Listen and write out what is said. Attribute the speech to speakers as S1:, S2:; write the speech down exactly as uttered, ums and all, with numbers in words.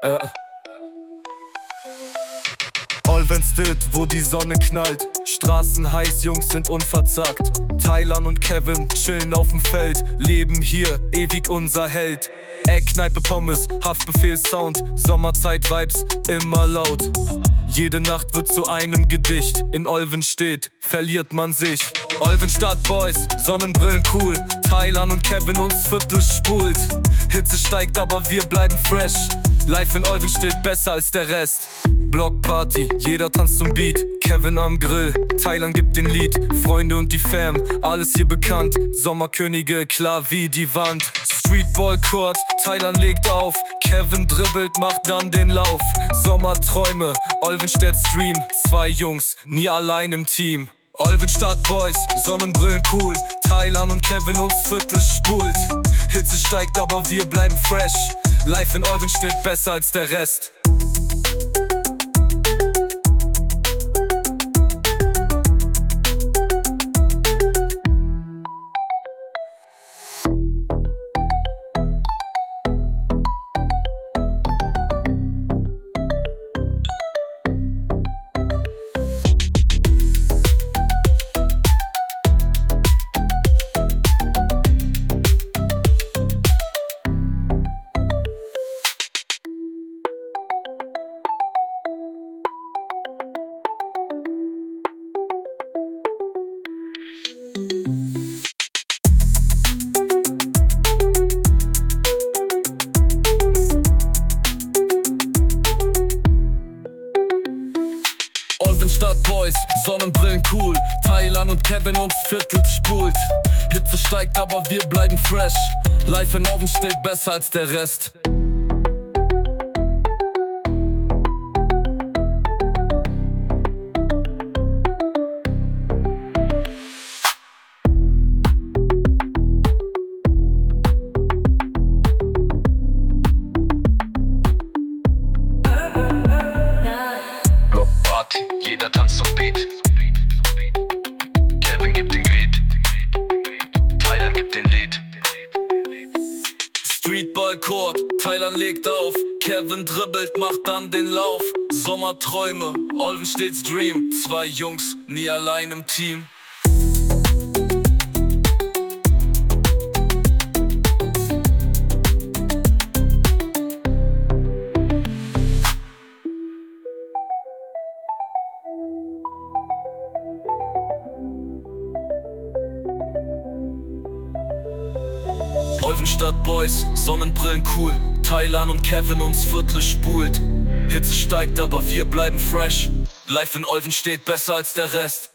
S1: Äh. Olvenstedt, wo die Sonne knallt. Straßen heiß, Jungs sind unverzagt. Thailand und Kevin chillen auf'm Feld. Leben hier, ewig unser Held. Eckkneipe, Pommes, Haftbefehl, Sound. Sommerzeit-Vibes, immer laut. Jede Nacht wird zu einem Gedicht. In Olvenstedt verliert man sich. Olvenstadt Boys, Sonnenbrillen cool. Thailand und Kevin uns Viertel spult. Hitze steigt, aber wir bleiben fresh. Live in Olvenstedt besser als der Rest. Blockparty, jeder tanzt zum Beat. Kevin am Grill, Thailand gibt den Lied. Freunde und die Fam, alles hier bekannt. Sommerkönige, klar wie die Wand. Streetball Court, Thailand legt auf. Kevin dribbelt, macht dann den Lauf. Sommerträume, Olvenstedt Stream. Zwei Jungs, nie allein im Team. Olvenstadt Boys, Sonnenbrillen cool. Thailand und Kevin uns Viertel spult. Hitze steigt, aber wir bleiben fresh. Live in Olvenstedt besser als der Rest. Olvenstadt Boys, Sonnenbrillen cool. Thailand und Kevin uns Viertel spult. Hitze steigt, aber wir bleiben fresh. Live in Olvenstedt besser als der Rest.
S2: Jeder tanzt zum Beat. Kevin gibt den Beat. Thailand gibt den Lied.
S1: Streetball Court, Thailand legt auf. Kevin dribbelt, macht dann den Lauf. Sommerträume, Olvenstedts Dream. Zwei Jungs, nie allein im Team. Olvenstadt Boys, Sonnenbrillen cool. Thailand und Kevin uns Viertel spult. Hitze steigt, aber wir bleiben fresh. Live in Olvenstedt besser als der Rest.